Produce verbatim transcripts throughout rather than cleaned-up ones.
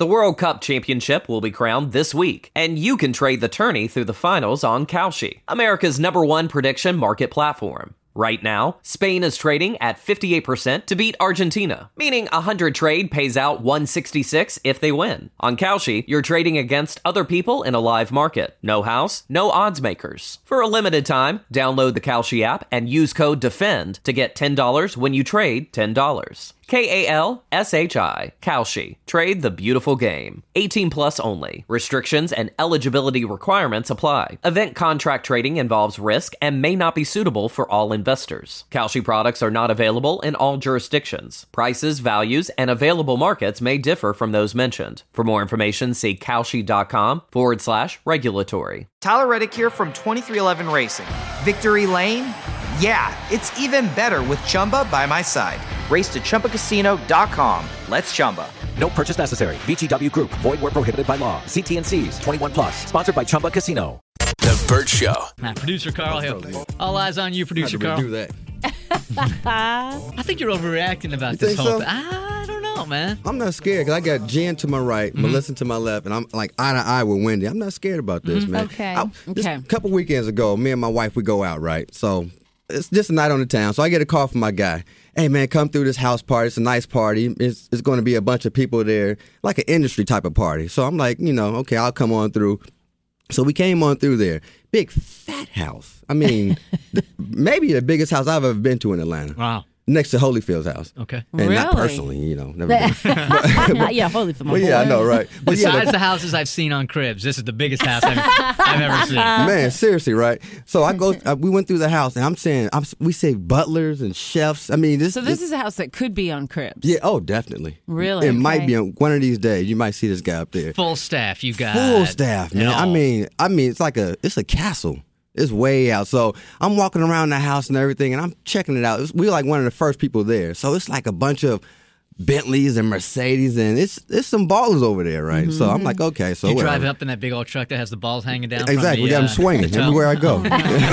The World Cup Championship will be crowned this week, and you can trade the tourney through the finals on Kalshi, America's number one prediction market platform. Right now, Spain is trading at fifty-eight percent to beat Argentina, meaning a one hundred trade pays out one sixty-six if they win. On Kalshi, you're trading against other people in a live market. No house, no odds makers. For a limited time, download the Kalshi app and use code DEFEND to get ten dollars when you trade ten dollars. K A L S H I, Kalshi. Trade the beautiful game. eighteen plus only. Restrictions and eligibility requirements apply. Event contract trading involves risk and may not be suitable for all investors. Kalshi products are not available in all jurisdictions. Prices, values, and available markets may differ from those mentioned. For more information, see Kalshi.com forward slash regulatory. Tyler Reddick here from twenty-three eleven Racing. Victory Lane? Yeah, it's even better with Chumba by my side. Race to Chumba Casino dot com. Let's Chumba. No purchase necessary. V G W Group. Void where prohibited by law. See T and C's. twenty-one plus. Sponsored by Chumba Casino. The Burt Show. Now, producer Carl here. All eyes on you, producer Carl. Do that. I think you're overreacting about You this think whole so? thing. I don't know, man. I'm not scared because I got Jen to my right, Mm-hmm. Melissa to my left, and I'm like eye to eye with Wendy. I'm not scared about this, man. Okay, I, this- okay. A couple weekends ago, me and my wife, we go out, right? So it's just a night on the town. So I get a call from my guy. Hey, man, come through this house party. It's a nice party. It's, it's going to be a bunch of people there, like an industry type of party. So I'm like, you know, okay, I'll come on through. So we came on through there. Big fat house. I mean, th- maybe the biggest house I've ever been to in Atlanta. Wow. Next to Holyfield's house. Okay. And not Really? personally, you know. Never been. But- yeah, holy for my Well, yeah, I boy. know, right? But yeah, Besides the- the houses I've seen on Cribs, this is the biggest house I've, I've ever seen. man, seriously, right? So I go, uh, we went through the house, and I'm saying, I'm, we say butlers and chefs. I mean, this. So this is a house that could be on Cribs. yeah, oh, definitely. Really? It might Okay. be on one of these days. You might see this guy up there. Full staff, you got. Full staff, it man. I all. mean, I mean, it's like a, it's a castle. It's way out. So I'm walking around the house and everything, and I'm checking it out. It's, we're like one of the first people there. So it's like a bunch of Bentleys and Mercedes, and it's it's some ballers over there, right? So I'm like, okay, so you whatever. drive up in that big old truck that has the balls hanging down. Exactly, From we the, got them uh, swinging the toe. everywhere I go.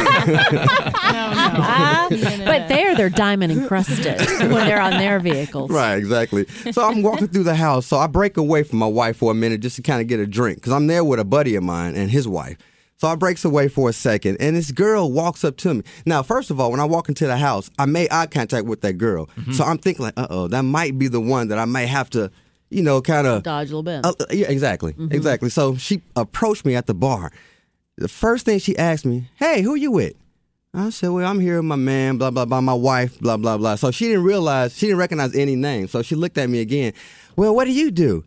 Ah, but there, they're diamond encrusted when they're on their vehicles. Right, exactly. So I'm walking through the house. So I break away from my wife for a minute just to kind of get a drink because I'm there with a buddy of mine and his wife. So I breaks away for a second, and this girl walks up to me. Now, first of all, when I walk into the house, I made eye contact with that girl. Mm-hmm. So I'm thinking like, uh-oh, that might be the one that I may have to, you know, kind of... Dodge a little bit. Uh, yeah, exactly, Mm-hmm. exactly. So she approached me at the bar. The first thing she asked me, hey, who you with? I said, well, I'm here with my man, blah, blah, blah, my wife, blah, blah, blah. So she didn't realize, she didn't recognize any name. So she looked at me again. Well, what do you do?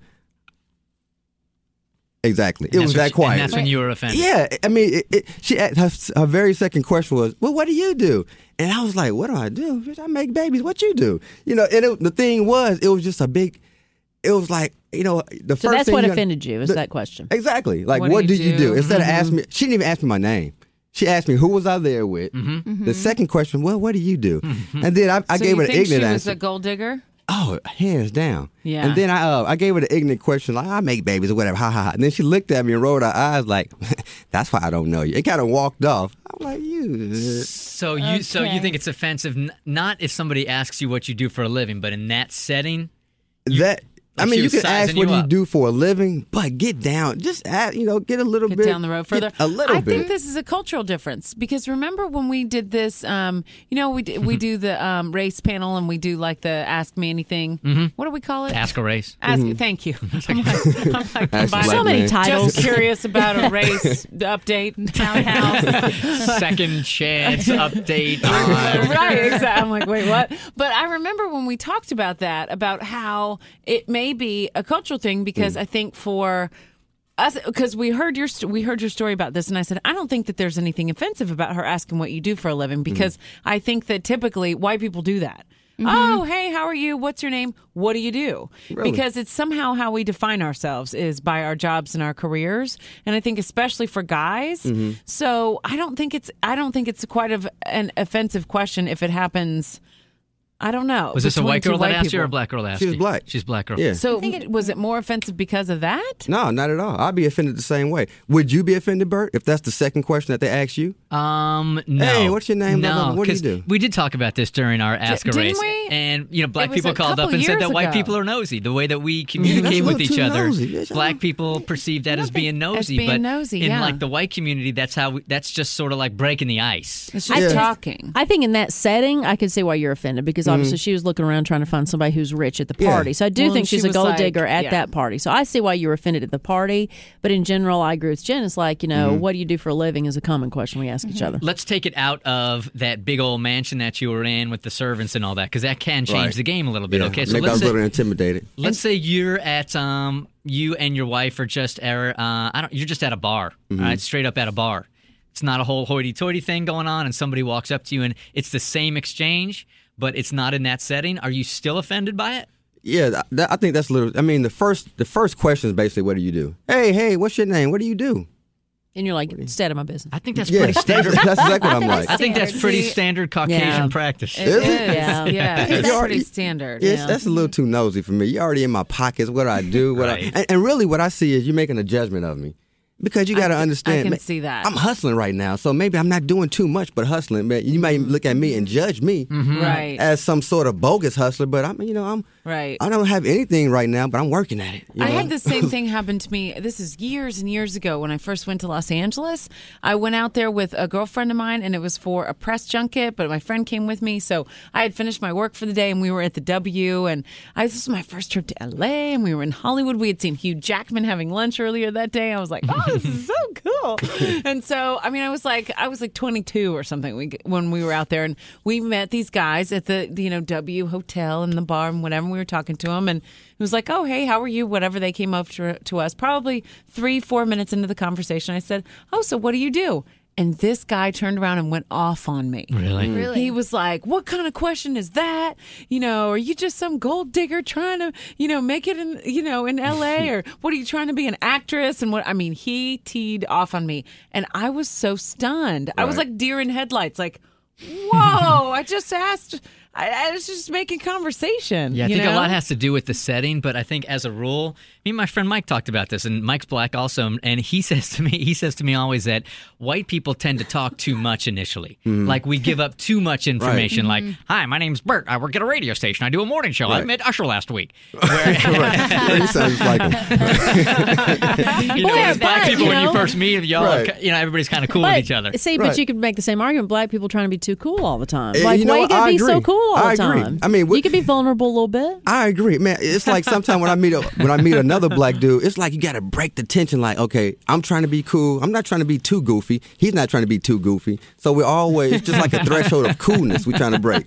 Exactly. And It was that's that what- quiet. And that's when you were offended. Yeah, I mean, it, it, she asked, her, her very second question was, well, what do you do? And I was like, what do I do? Bitch, I make babies. What you do? You know, and it, the thing was, it was just a big, it was like, you know, the so first that's thing what you gotta- offended you, is the- that question. Exactly. Like, What what, do do you you do? do? Instead of asking me, she didn't even ask me my name. She asked me, who was I there with? Mm-hmm. The second question, well, what do you do? And then I, I so gave you her the think she ignorant was answer. a gold digger? Oh, hands down. Yeah. And then I uh, I gave her the ignorant question, like, I make babies or whatever, ha, ha, ha. And then she looked at me and rolled her eyes like, that's why I don't know you. It kind of walked off. I'm like, you. So you so Okay. you think it's offensive, n- not if somebody asks you what you do for a living, but in that setting. That. I like mean, she you was can ask sizing what you do you up. do for a living, but get down. Just add, you know, get a little Get bit. down the road further. get A little I bit. think this is a cultural difference because remember when we did this, um, you know, we d- we do the um, race panel and we do like the Ask Me Anything. Mm-hmm. What do we call it? Ask a race. Ask. Thank you. I'm like, I'm like Ask combining- Black so many man. titles. Just curious about a race update, townhouse. Second chance update on. Right, exactly. I'm like, wait, what? But I remember when we talked about that, about how it may be a cultural thing because I think for us, because we heard your st- we heard your story about this, and I said I don't think that there's anything offensive about her asking what you do for a living because I think that typically white people do that. Oh, hey, how are you? What's your name? What do you do? Really? Because it's somehow how we define ourselves is by our jobs and our careers, and I think especially for guys. So I don't think it's I don't think it's quite of an offensive question if it happens I don't know. Was this a Between white two girl that white asked you or a people. black girl that asked She was you? black. She's black girl. Yeah. So was it more offensive because of that? No, not at all. I'd be offended the same way. Would you be offended, Bert, if that's the second question that they ask you? Um, no. Hey, what's your name? Blah, blah, No, blah. What do you 'cause do? we did talk about this during our Ask a didn't Race. we? And, you know, black It was people a called up couple and said years that white ago. people are nosy. The way that we that's communicate a with little each too other, nosy, bitch. black people perceive that as being nosy. being but nosy, in, yeah. like, the white community, that's how we, that's just sort of like breaking the ice. It's just Yeah. talking. I think in that setting, I can see why you're offended because obviously she was looking around trying to find somebody who's rich at the Yeah. party. So I do Well, think she she's a was gold like- digger at yeah. that party. So I see why you were offended at the party. But in general, I agree with Jen. It's like, you know, what do you do for a living is a common question we ask each other. Let's take it out of that big old mansion that you were in with the servants and all that, because that can change Right. the game a little bit. Yeah, Okay, so maybe I let's was a say, little intimidated. let's say you're at um you and your wife are just at, uh I don't you're just at a bar, Mm-hmm. all right, straight up at a bar. It's not a whole hoity-toity thing going on, and somebody walks up to you and it's the same exchange, but it's not in that setting. Are you still offended by it? Yeah, th- that, I think that's a little. I mean, the first the first question is basically, what do you do? Hey, hey, what's your name? What do you do? And you're like, stay out of my business. I think that's Yeah, pretty standard. that's exactly what I'm like. I think that's pretty See, standard Caucasian Yeah. practice. It Is is. it? Yeah. Yeah. It's You're already- pretty standard. Yes, yeah. that's a little too nosy for me. You're already in my pockets. What do I do? What Right. I, and, and really, what I see is you're making a judgment of me. Because you got to I- understand. I can man, see that. I'm hustling right now, so maybe I'm not doing too much, but hustling. Man, you might look at me and judge me Right. as some sort of bogus hustler, but I'm, you know, I'm, Right. I don't have anything right now, but I'm working at it. you I know? had the same thing happen to me. This is years and years ago when I first went to Los Angeles. I went out there with a girlfriend of mine, and it was for a press junket, but my friend came with me. So I had finished my work for the day, and we were at the W. And I, this was my first trip to L A, and we were in Hollywood. We had seen Hugh Jackman having lunch earlier that day. I was like, oh, this is so cool. And so, I mean, I was like, I was like twenty-two or something we, when we were out there, and we met these guys at the, you know, W Hotel and the bar and whatever. We were talking to them, and it was like, oh, hey, how are you? Whatever. They came up to, to us probably three, four minutes into the conversation. I said, oh, so what do you do? And this guy turned around and went off on me. Really? Really? He was like, what kind of question is that? You know, are you just some gold digger trying to, you know, make it in, you know, in L A? Or what are you trying to be, an actress? And what, I mean, he teed off on me. And I was so stunned. I was Right. like deer in headlights, like, whoa, I just asked, I, I was just making conversation. Yeah, I you think know? a lot has to do with the setting, but I think as a rule, me and my friend Mike talked about this, and Mike's black also, and he says to me, he says to me always that white people tend to talk too much initially. Like we give up too much information. Like, hi, my name's Bert. I work at a radio station. I do a morning show. I Right. met Usher last week. Right. You sound just like him. You know, Well, as black but, people, you when you know- first meet, y'all, Right. are, you know, everybody's kind of cool But, with each other. See, Right. but you could make the same argument. Black people trying to be too cool all the time. Eh, Like, you know why you what? gotta I be so agree. cool all I the agree. time? I mean, what- you could be vulnerable a little bit. I agree, man. It's like sometimes when I meet a when I meet another black dude, it's like you got to break the tension. Like, okay, I'm trying to be cool. I'm not trying to be too goofy. He's not trying to be too goofy. So we're always it's just like a threshold of coolness we're trying to break.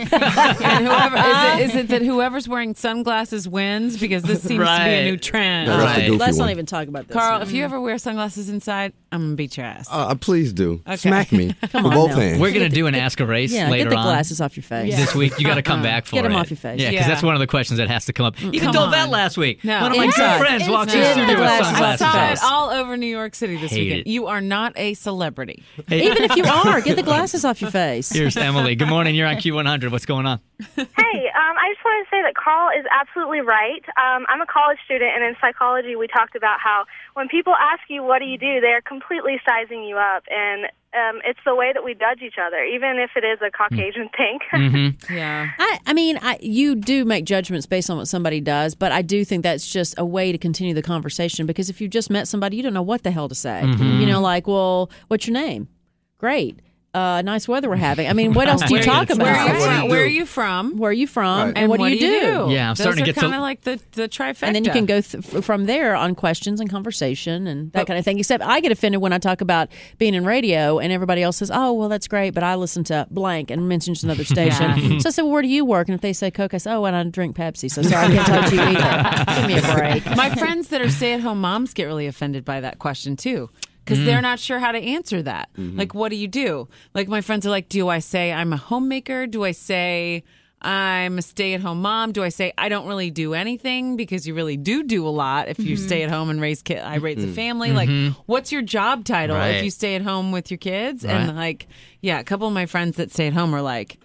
And whoever, is, it, is it that whoever's wearing sunglasses wins? Because this seems to be Right. a new trend. No, that's the Right. goofy Let's one. not even talk about this. Carl, if you ever wear sunglasses inside, I'm going to beat your ass. Uh, please do Okay. smack me Come with on both now. hands. We're going to do an Ask a Race yeah, later get the on. glasses off your face. This week, you got to come back for Get 'em it. off your face. Yeah, because Yeah. that's one of the questions that has to come up. You Come told that on. last week. No. One of my Inside. good friends walked in Inside. studio with Glasses. I sunglasses saw on. it all over New York City this Hate weekend. it. You are not a celebrity. Even if you are, get the glasses off your face. Here's Emily. Good morning. You're on Q one hundred. What's going on? Hey, um, I just want to say that Carl is absolutely right. Um, I'm a college student, and in psychology, we talked about how when people ask you, what do you do, they're completely sizing you up. And um, it's the way that we judge each other, even if it is a Caucasian thing. Mm-hmm. Yeah. I, I mean, I, you do make judgments based on what somebody does, but I do think that's just a way to continue the conversation because if you just met somebody, you don't know what the hell to say. You know, like, well, what's your name? Great. Uh, nice weather we're having. I mean, what else do you Where- talk where Where about? are you What do you from? do? Where are you from? Where are you from? Right. And, And what, do you do? Yeah, I'm Those starting to are get kind to- of like the, the trifecta. And then you can go th- f- from there on questions and conversation and that But- kind of thing. Except I get offended when I talk about being in radio and everybody else says, oh, well, that's great, but I listen to blank and mentions another station. So I said, well, where do you work? And if they say Coke, I say, oh, and I drink Pepsi. So sorry, I can't talk to you either. Give me a break. My friends that are stay-at-home moms get really offended by that question too, because they're not sure how to answer that. Like, what do you do? Like, my friends are like, do I say I'm a homemaker? Do I say I'm a stay-at-home mom? Do I say I don't really do anything? Because you really do do a lot if you stay at home and raise kids. I raise a family. Like, what's your job title Right. if you stay at home with your kids? Right. And like, yeah, a couple of my friends that stay at home are like,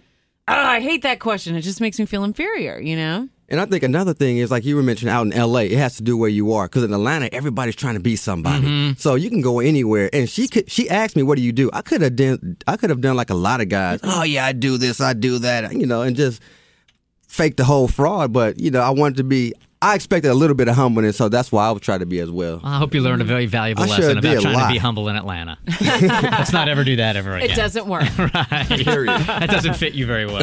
Oh, I hate that question. It just makes me feel inferior, you know? And I think another thing is, like you were mentioning out in L A, it has to do where you are. Because in Atlanta, everybody's trying to be somebody. Mm-hmm. So you can go anywhere. And she could, she asked me, what do you do? I could have done, I could have done like a lot of guys. Oh, yeah, I do this, I do that, you know, and just fake the whole fraud. But, you know, I wanted to be, I expected a little bit of humbleness, so that's why I would try to be as well. I hope you learned a very valuable I lesson about trying lot. to be humble in Atlanta. Let's not ever do that ever again. It doesn't work. Right. Period. That doesn't fit you very well.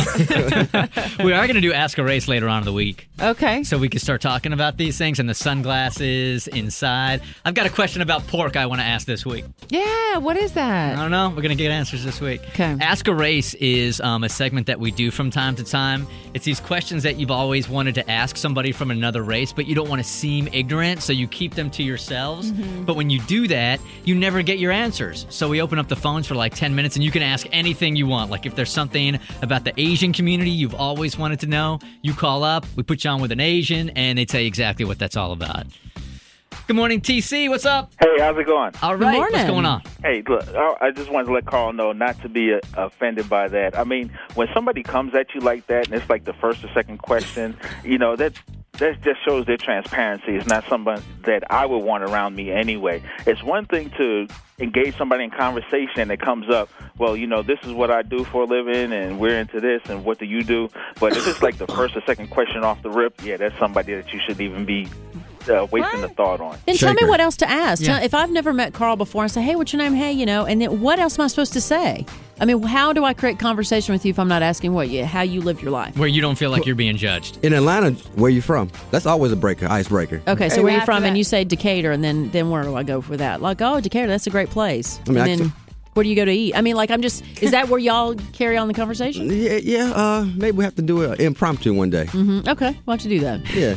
We are going to do Ask a Race later on in the week. Okay. So we can start talking about these things and the sunglasses inside. I've got a question about pork I want to ask this week. Yeah, what is that? I don't know. We're going to get answers this week. Okay. Ask a Race is um, a segment that we do from time to time. It's these questions that you've always wanted to ask somebody from another race, but you don't want to seem ignorant, so you keep them to yourselves. Mm-hmm. But when you do that, you never get your answers. So we open up the phones for like ten minutes, and you can ask anything you want. Like if there's something about the Asian community you've always wanted to know, you call up, we put you on with an Asian, and they tell you exactly what that's all about. Good morning, T C. What's up? Hey, how's it going? All right. What's going on? Hey, look, I just wanted to let Carl know not to be uh, offended by that. I mean, when somebody comes at you like that, and it's like the first or second question, you know, that that just shows their transparency. It's not somebody that I would want around me anyway. It's one thing to engage somebody in conversation that comes up, well, you know, this is what I do for a living, and we're into this, and what do you do? But if it's like the first or second question off the rip, yeah, that's somebody that you shouldn't even be Uh, wasting the thought on. Then tell me what else to ask. Yeah. Tell, if I've never met Carl before and say, hey, what's your name? Hey, you know, and then what else am I supposed to say? I mean, how do I create conversation with you if I'm not asking what you, how you live your life? Where you don't feel like you're being judged. In Atlanta, where you from? That's always a breaker, icebreaker. Okay, so Hey, where you after from? that- And you say Decatur, and then then where do I go for that? Like, oh, Decatur, that's a great place. I mean, and I then can- where do you go to eat? I mean, like, I'm just, is that where y'all carry on the conversation? Yeah, yeah. Uh, maybe we have to do it impromptu one day. Mm-hmm. Okay, why don't you do that? Yeah.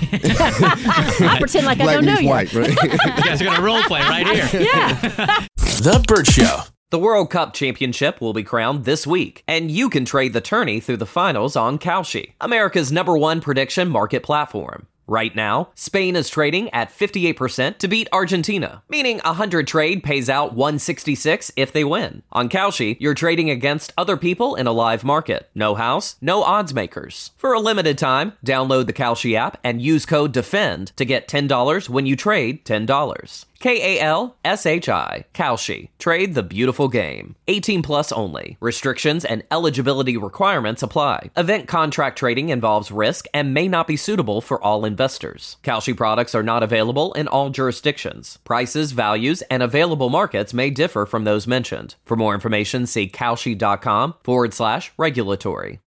I pretend like I Black don't know meets you. white, right? You guys are going to role play right here. Yeah. The Burt Show. The World Cup championship will be crowned this week, and you can trade the tourney through the finals on Kalshi, America's number one prediction market platform. Right now, Spain is trading at fifty-eight percent to beat Argentina, meaning a one hundred trade pays out one sixty-six if they win. On Kalshi, you're trading against other people in a live market. No house, no odds makers. For a limited time, download the Kalshi app and use code DEFEND to get ten dollars when you trade ten dollars. K A L S H I, Kalshi. Trade the beautiful game. eighteen plus only. Restrictions and eligibility requirements apply. Event contract trading involves risk and may not be suitable for all investors. Kalshi products are not available in all jurisdictions. Prices, values, and available markets may differ from those mentioned. For more information, see kalshi.com forward slash regulatory.